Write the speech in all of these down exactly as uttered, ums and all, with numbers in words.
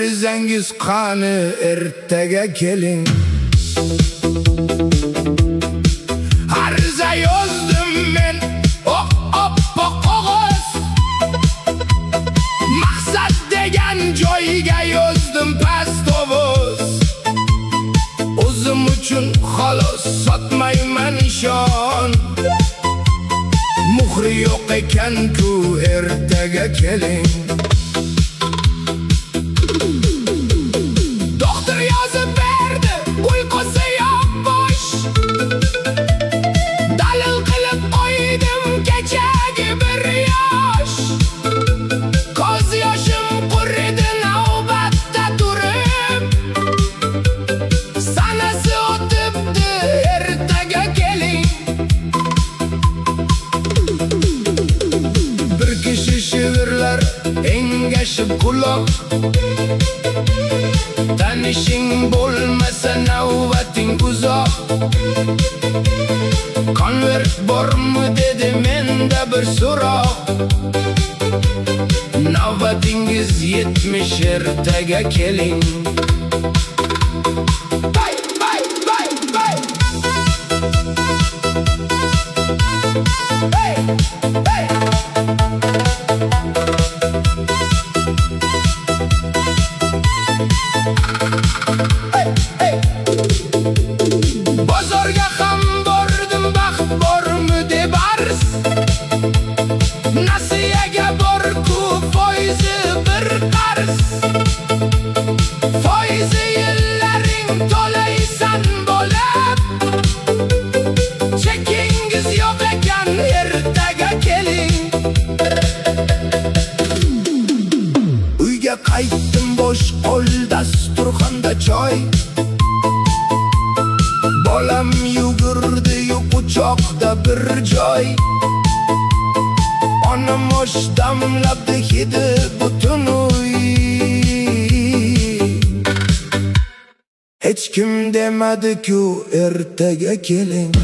Arizangiz qani, ertaga keling. Ariza yozdim men, oppoq qog'oz. Maqsad degan joyga yozdim past ovoz. O'zim uchun xolos sotmayman ishon. Muhri yo'q ekan-ku, ertaga keling. Doktor yozib berdi, uyqusi yo'q bosh. Dalil qilib qo'ydim kechagi bir yosh. Ko'z yoshim quridi navbatda turib. Sanasi o'tibdi, ertaga keling. Bir kishi shivirlar, engashib quloq. Tanishing bo'lmasa navbating uzoq. Konvert bormi dedi menda bir so'roq. Navbatingiz yetmish, ertaga keling. Bay bay bay bay. Hey hey. Bozorga ham bordim, baxt bormi deb arz. Nasiyaga bor-ku, foizi bir qarz. Foizi yillaring to'laysan bo'lib. Chekingiz yo'q ekan, ertaga keling. Uyga qaytdim bosh qo'l, dasturxonda choy. Bolam yugurdi yu quchoqda bir joy. Onam osh damlabdi, hidi butun uy. Hech kim demadi-ku, ertaga keling.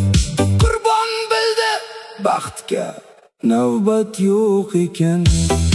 Baxtga navbat yo'q ekan.